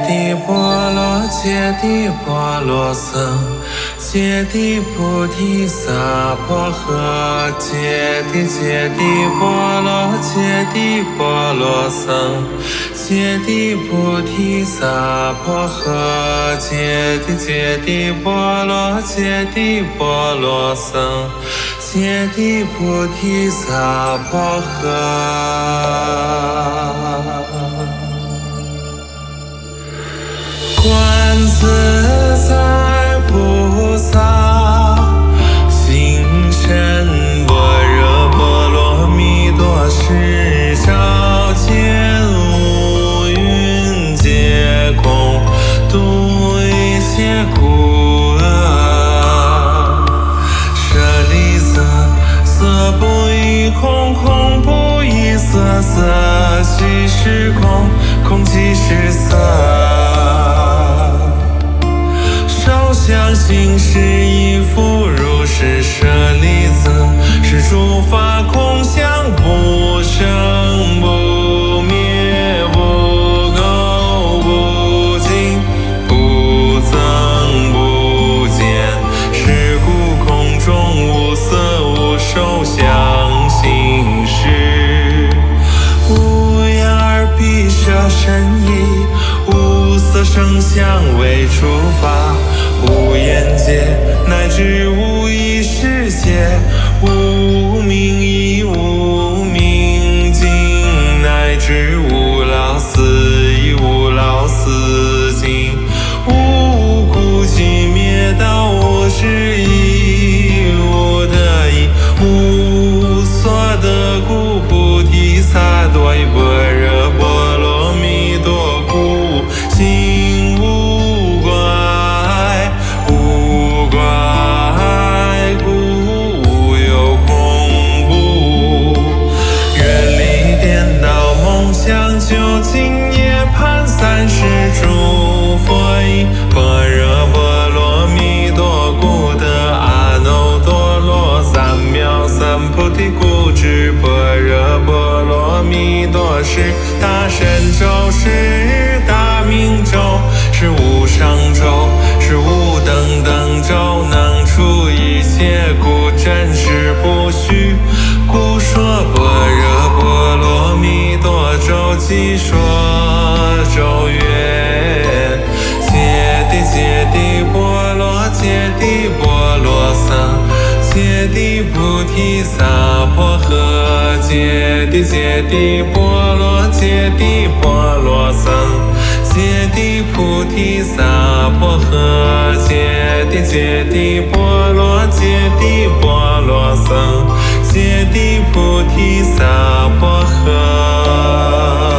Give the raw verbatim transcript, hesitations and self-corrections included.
地波罗揭谛波罗僧，揭谛菩提萨婆诃。揭谛揭谛波罗揭谛波罗僧，揭谛菩提萨婆诃。揭谛揭谛波罗揭谛波罗僧，揭谛菩提萨婆诃。观自在菩萨行深般若波罗蜜多时，照见五蕴皆空，度一切苦厄。舍利子，色不异空，空不异色，色即是空，空即是色。相行识亦复如是。舍利子，是诸法空相，不生不灭，不垢不净，不增不减。是故空中无色无受想行识，无眼耳鼻舌身意，无色声香味触法，无眼界，乃至无意识界，无明亦无明尽，乃至无老死亦无老死尽。无苦集灭道，无失意，无得意，无所得故，菩提萨埵依般若波罗蜜多故，心无怪，无怪故无有恐怖。远离颠倒梦想，究竟涅槃，三世诸佛依般若波罗蜜多故，得阿耨多罗三藐三菩提故，知般若波罗蜜多是大神咒，是大明咒，是无上咒，是无等等咒，能除一切苦，真实不虚。故说般若波罗蜜多咒，即说咒曰：揭谛揭谛波罗揭谛波罗僧，揭谛菩提萨婆诃。揭谛揭谛波罗揭谛波罗僧，揭谛菩提萨婆诃。揭谛揭谛波罗揭谛波罗僧，揭谛菩提萨婆诃。